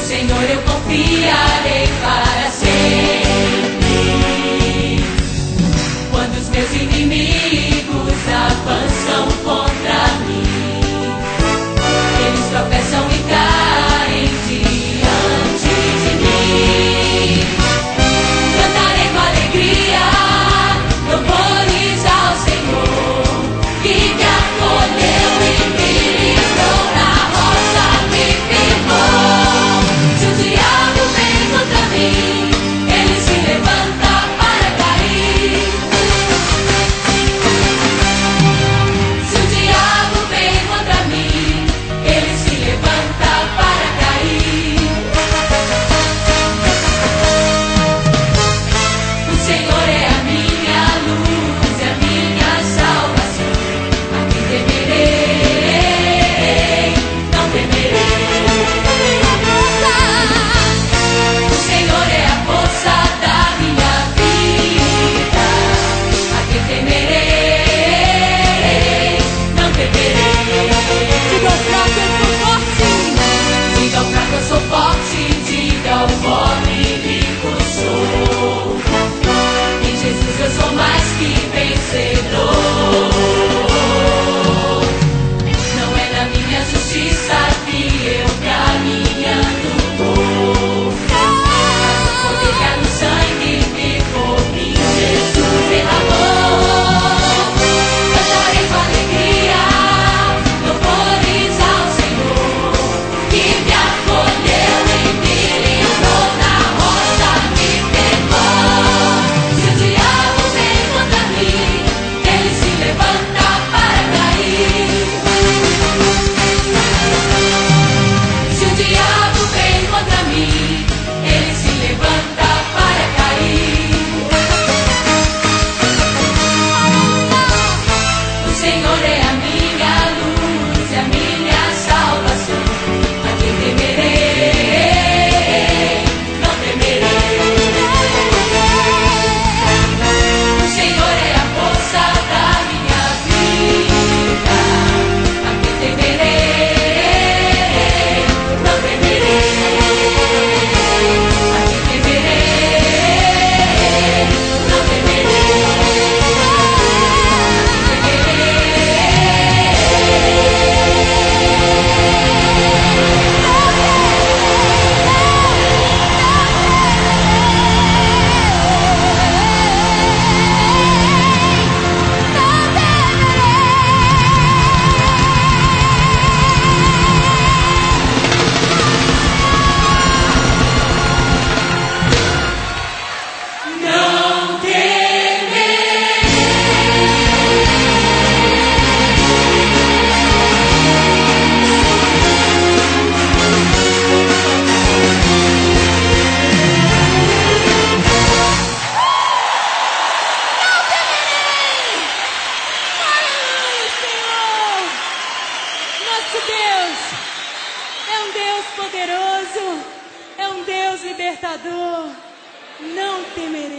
Senhor eu confiarei para sempre. Quando os meus inimigos avançam contra mim, eles tropeçam e caem diante de mim. Cantarei com alegria louvores ao Senhor, que me acolheu e me livrou, na rocha me firmou. Se o diabo vem contra mim, ele se levanta para cair. Se o diabo vem contra mim, ele se levanta para cair. O Senhor é a minha luz e a minha salvação. A quem temerei, não temerei. O Senhor é a força da minha vida. A quem temerei, não temerei. Diga ao fraco eu sou forte. Diga ao fraco eu sou forte. Diga ao pobre rico sou. Em Jesus eu sou mais que vencedor. Não é na minha justiça que eu caminhando vou, mas o poder que há no sangue que por mim Jesus derramou. Cantarei com alegria louvores ao Senhor, que me acolheu e me livrou, na rocha me firmou. Se o diabo vem contra mim, ele se levanta para cair. Se o diabo vem contra mim, ele se levanta para cair. O Senhor é a minha luz e a minha salvação. A quem temerei, não temerei. O Senhor é a força da minha vida. A quem temerei, não temerei. A quem temerei, não temerei. Não Nosso Deus é um Deus poderoso, é um Deus libertador. Não temerei.